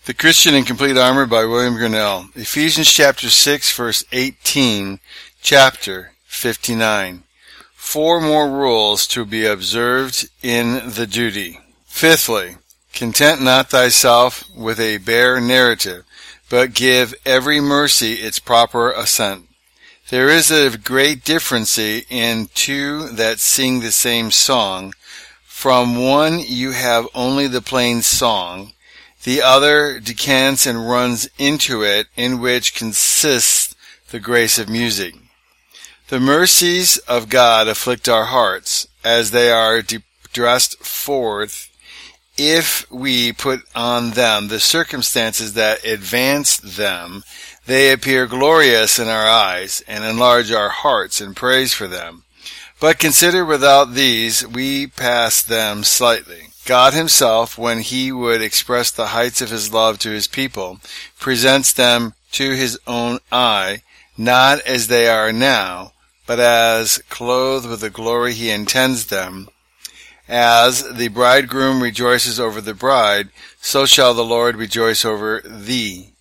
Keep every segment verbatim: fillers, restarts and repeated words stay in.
The Christian in Complete Armor by William Grinnell. Ephesians chapter six, verse eighteen, chapter fifty-nine. Four more rules to be observed in the duty. Fifthly, content not thyself with a bare narrative, but give every mercy its proper assent. There is a great difference in two that sing the same song. From one you have only the plain song, the other decants and runs into it, in which consists the grace of music. The mercies of God afflict our hearts, as they are dressed forth, if we put on them the circumstances that advance them. They appear glorious in our eyes, and enlarge our hearts in praise for them. But consider without these, we pass them slightly. God himself, when he would express the heights of his love to his people, presents them to his own eye, not as they are now, but as clothed with the glory he intends them. As the bridegroom rejoices over the bride, so shall the Lord rejoice over thee.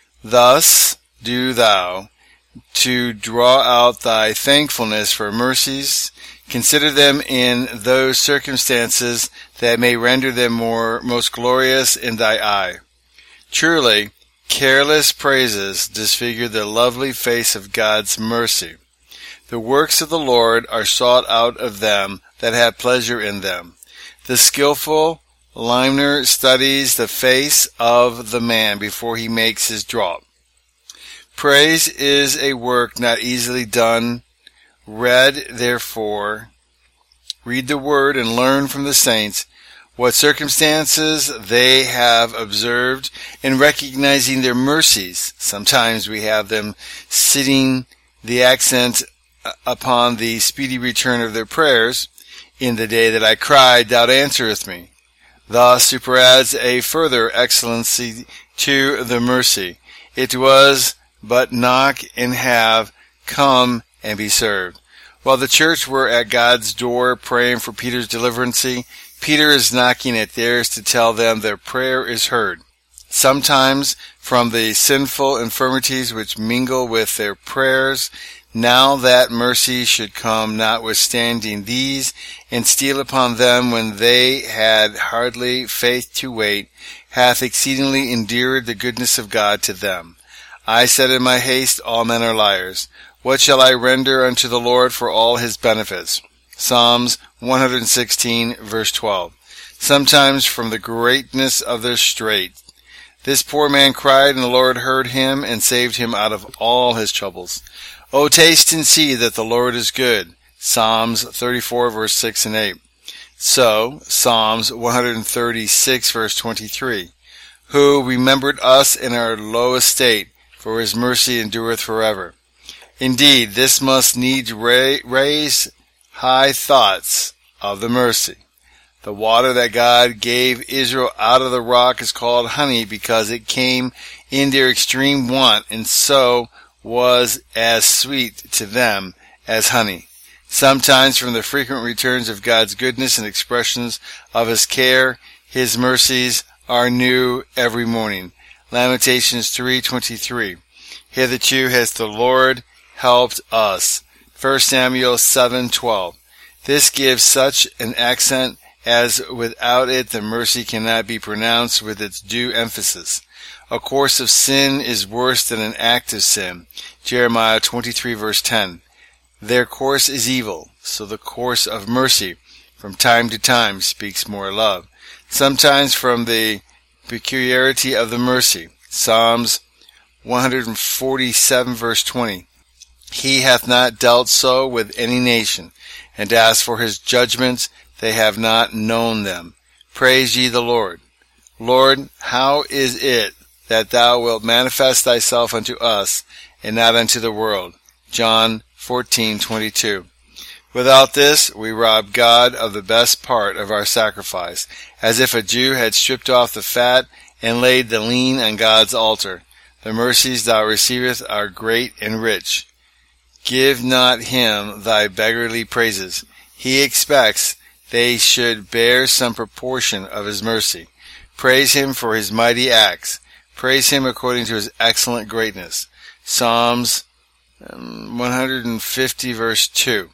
Thus do thou, to draw out thy thankfulness for mercies, consider them in those circumstances that may render them more most glorious in thy eye. Truly, careless praises disfigure the lovely face of God's mercy. The works of the Lord are sought out of them that have pleasure in them. The skillful limner studies the face of the man before he makes his draught. Praise is a work not easily done. Read, therefore, read the word and learn from the saints what circumstances they have observed in recognizing their mercies. Sometimes we have them sitting the accent upon the speedy return of their prayers. In the day that I cried, thou answerest me. Thus superadds a further excellency to the mercy. It was but knock and have, come and be served. While the church were at God's door praying for Peter's deliverance, Peter is knocking at theirs to tell them their prayer is heard. Sometimes from the sinful infirmities which mingle with their prayers, now that mercy should come notwithstanding these, and steal upon them when they had hardly faith to wait, hath exceedingly endeared the goodness of God to them. I said in my haste, all men are liars. What shall I render unto the Lord for all his benefits? Psalms one sixteen, verse twelve. Sometimes from the greatness of their strait. This poor man cried, and the Lord heard him, and saved him out of all his troubles. O taste and see that the Lord is good. Psalms thirty-four, verse six and eight. So, Psalms one thirty-six, verse twenty-three. Who remembered us in our low estate, for his mercy endureth forever. Indeed, this must needs ra- raise high thoughts of the mercy. The water that God gave Israel out of the rock is called honey, because it came in their extreme want, and so was as sweet to them as honey. Sometimes from the frequent returns of God's goodness and expressions of his care, his mercies are new every morning. Lamentations three twenty-three. Hitherto has the Lord helped us. First Samuel seven twelve. This gives such an accent as without it the mercy cannot be pronounced with its due emphasis. A course of sin is worse than an act of sin. Jeremiah twenty-three, verse ten. Their course is evil, so the course of mercy from time to time speaks more love. Sometimes from the peculiarity of the mercy. Psalms one forty-seven, verse twenty. He hath not dealt so with any nation, and as for his judgments, they have not known them. Praise ye the Lord. Lord, how is it that thou wilt manifest thyself unto us, and not unto the world? John fourteen twenty-two. Without this, we rob God of the best part of our sacrifice, as if a Jew had stripped off the fat and laid the lean on God's altar. The mercies thou receivest are great and rich. Give not him thy beggarly praises. He expects they should bear some proportion of his mercy. Praise him for his mighty acts. Praise him according to his excellent greatness. Psalms um, one hundred fifty verse two.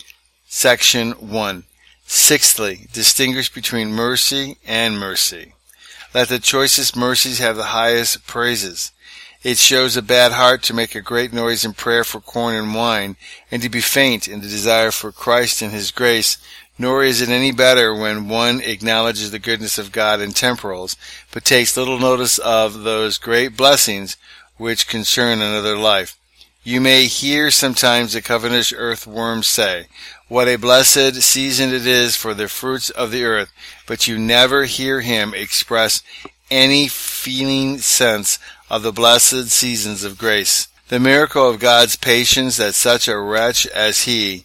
Section one. Sixthly, distinguish between mercy and mercy. Let the choicest mercies have the highest praises. It shows a bad heart to make a great noise in prayer for corn and wine, and to be faint in the desire for Christ and his grace. Nor is it any better when one acknowledges the goodness of God in temporals, but takes little notice of those great blessings which concern another life. You may hear sometimes the covetous earthworm say, "What a blessed season it is for the fruits of the earth," but you never hear him express any feeling sense of the blessed seasons of grace. The miracle of God's patience that such a wretch as he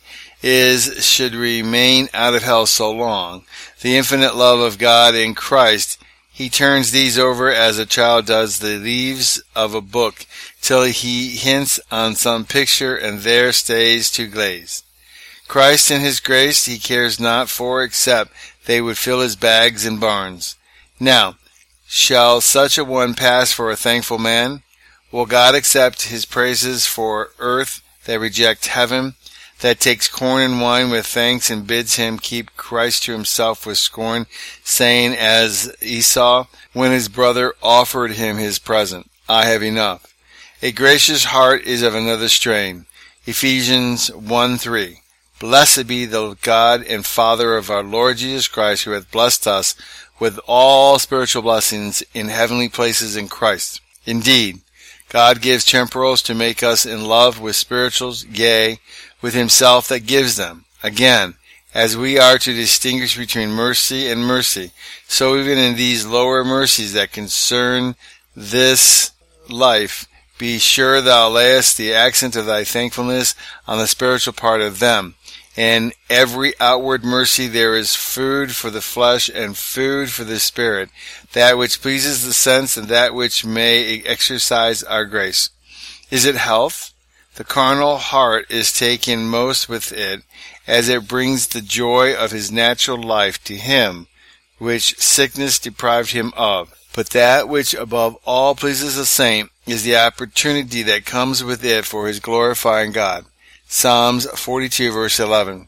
is should remain out of hell so long. The infinite love of God in Christ, he turns these over as a child does the leaves of a book, till he hints on some picture and there stays to glaze. Christ and his grace he cares not for, except they would fill his bags and barns. Now, shall such a one pass for a thankful man? Will God accept his praises for earth that rejects heaven, that takes corn and wine with thanks and bids him keep Christ to himself with scorn, saying as Esau, when his brother offered him his present, "I have enough"? A gracious heart is of another strain. Ephesians one three. Blessed be the God and Father of our Lord Jesus Christ, who hath blessed us with all spiritual blessings in heavenly places in Christ. Indeed, God gives temporals to make us in love with spirituals, yea, with himself that gives them. Again, as we are to distinguish between mercy and mercy, so even in these lower mercies that concern this life, be sure thou layest the accent of thy thankfulness on the spiritual part of them. In every outward mercy there is food for the flesh and food for the spirit, that which pleases the sense and that which may exercise our grace. Is it health? The carnal heart is taken most with it, as it brings the joy of his natural life to him, which sickness deprived him of. But that which above all pleases the saint is the opportunity that comes with it for his glorifying God. Psalms forty-two verse eleven.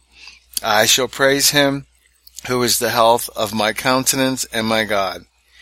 I shall praise him who is the health of my countenance and my God.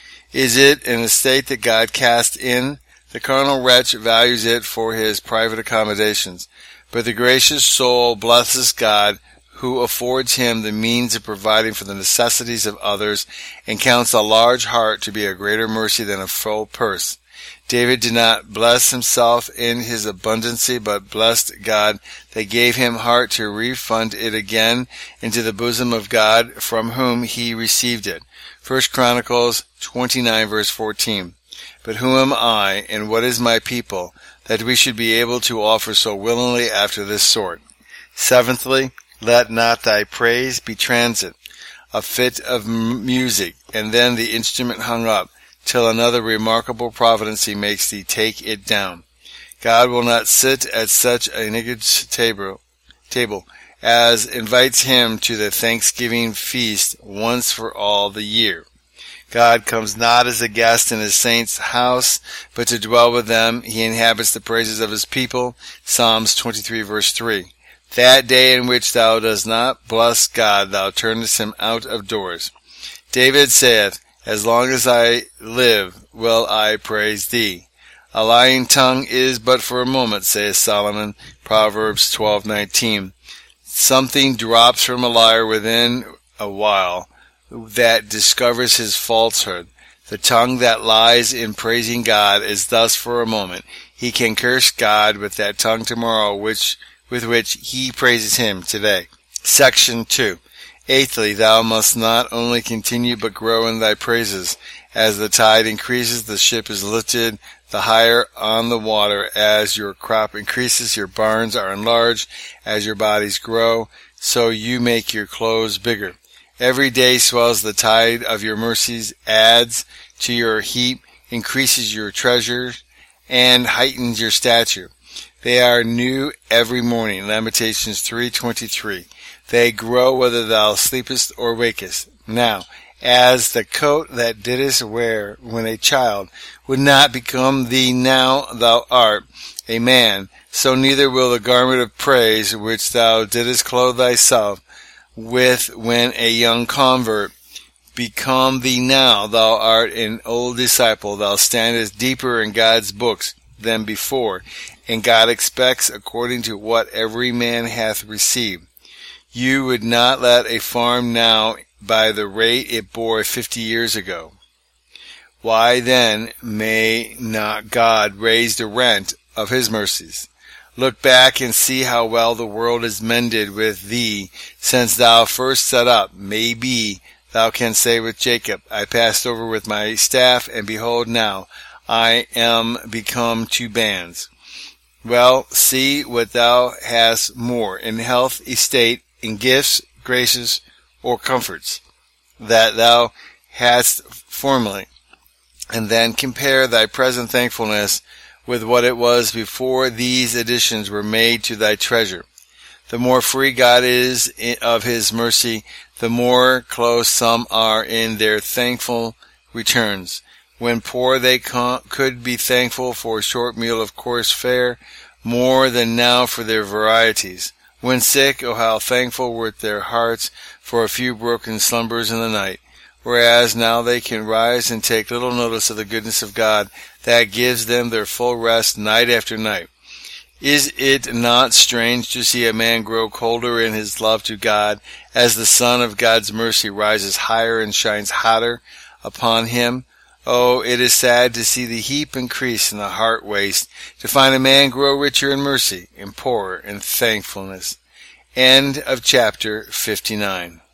Is it an estate that God cast in? The carnal wretch values it for his private accommodations, but the gracious soul blesses God who affords him the means of providing for the necessities of others, and counts a large heart to be a greater mercy than a full purse. David did not bless himself in his abundancy, but blessed God that gave him heart to refund it again into the bosom of God, from whom he received it. First Chronicles twenty-nine verse fourteen. But who am I, and what is my people, that we should be able to offer so willingly after this sort? Seventhly, let not thy praise be transit, a fit of music, and then the instrument hung up, till another remarkable providency makes thee take it down. God will not sit at such a niggard's table, table as invites him to the thanksgiving feast once for all the year. God comes not as a guest in his saints' house, but to dwell with them. He inhabits the praises of his people. Psalms twenty-three verse three. That day in which thou dost not bless God, thou turnest him out of doors. David saith, As long as I live, will I praise thee. A lying tongue is but for a moment, saith Solomon, Proverbs twelve nineteen. Something drops from a liar within a while that discovers his falsehood. The tongue that lies in praising God is thus for a moment. He can curse God with that tongue tomorrow, which with which he praises him today. Section two. Eighthly, thou must not only continue but grow in thy praises. As the tide increases, the ship is lifted the higher on the water. As your crop increases, your barns are enlarged. As your bodies grow, so you make your clothes bigger. Every day swells the tide of your mercies, adds to your heap, increases your treasure, and heightens your stature. They are new every morning. Lamentations three twenty-three. They grow whether thou sleepest or wakest. Now, as the coat that didst wear when a child would not become thee now thou art a man, so neither will the garment of praise which thou didst clothe thyself with when a young convert become thee now thou art an old disciple. Thou standest deeper in God's books than before, and God expects according to what every man hath received. You would not let a farm now by the rate it bore fifty years ago. Why then may not God raise the rent of his mercies? Look back and see how well the world is mended with thee since thou first set up. Maybe thou canst say with Jacob, I passed over with my staff, and behold now, I am become two bands. Well, see what thou hast more, in health, estate, in gifts, graces, or comforts, that thou hadst formerly, and then compare thy present thankfulness with what it was before these additions were made to thy treasure. The more free God is of his mercy, the more close some are in their thankful returns. When poor, they could be thankful for a short meal of coarse fare, more than now for their varieties. When sick, oh how thankful were their hearts for a few broken slumbers in the night. Whereas now they can rise and take little notice of the goodness of God that gives them their full rest night after night. Is it not strange to see a man grow colder in his love to God as the sun of God's mercy rises higher and shines hotter upon him? Oh, it is sad to see the heap increase and the heart waste, to find a man grow richer in mercy and poorer in thankfulness. End of chapter fifty-nine.